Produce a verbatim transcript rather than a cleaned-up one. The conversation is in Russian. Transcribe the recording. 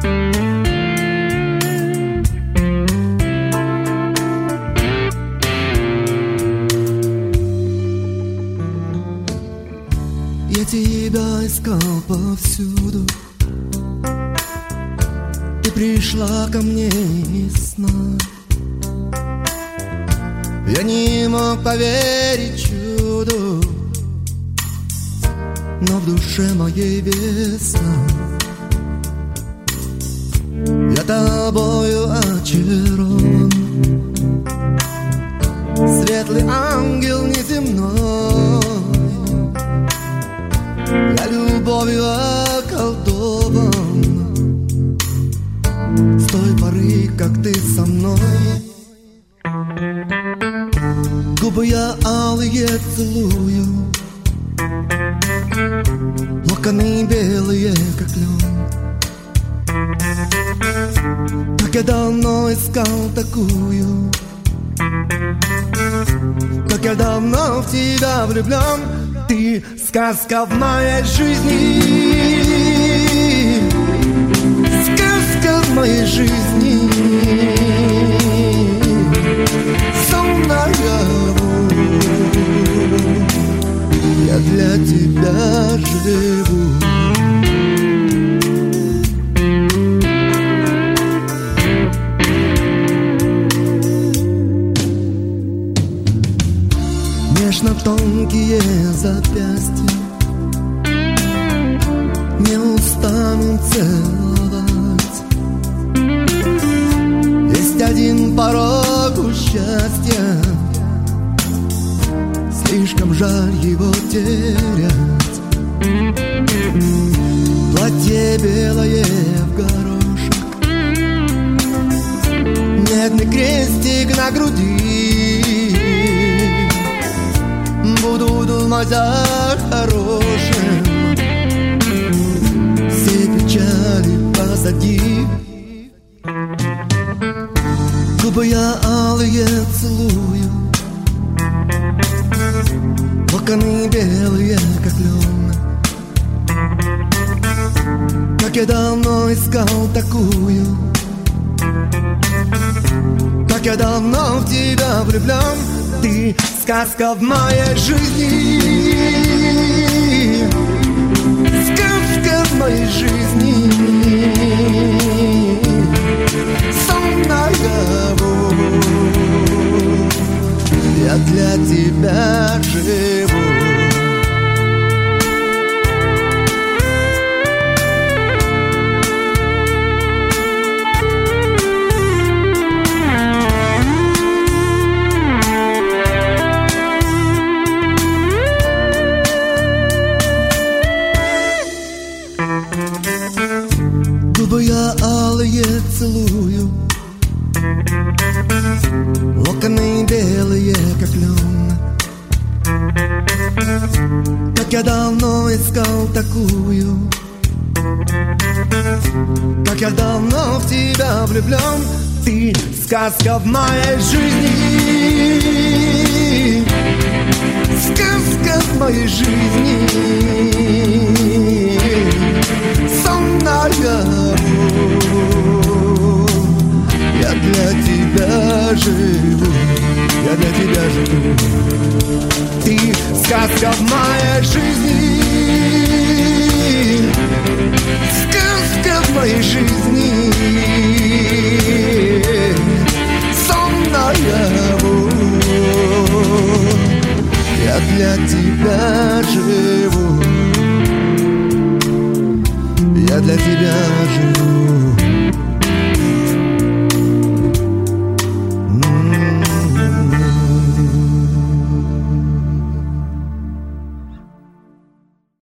Я тебя искал повсюду, ты пришла ко мне из сна. Я не мог поверить чуду, но в душе моей весна. Я тобою очарован, светлый ангел неземной. Я любовью околдован с той поры, как ты со мной. Губы я алые целую, локоны белые, как лен. Как я давно искал такую, как я давно в тебя влюблен. Ты сказка в моей жизни, сказка в моей жизни. Сон наяву, я для тебя живу. Нежно тонкие запястья не устану целовать. Есть один порог у счастья, слишком жаль его терять. Платье белое в горошек, медный крестик на груди. Буду думать о хорошем, все печали позади. Губы я алые целую, локоны белые, как лен. Как я давно искал такую, как я давно в тебя влюблен. Ты сказка в моей жизни, сказка в моей жизни. Сон наяву, я для тебя живу. Губы я алые целую, локоны белые, как лен. Как я давно искал такую, как я давно в тебя влюблен. Ты сказка в моей жизни, сказка в моей жизни. Сон наяву, я для тебя живу, я для тебя живу. Ты сказка в моей жизни, сказка в моей жизни. Сон наяву, я для тебя живу.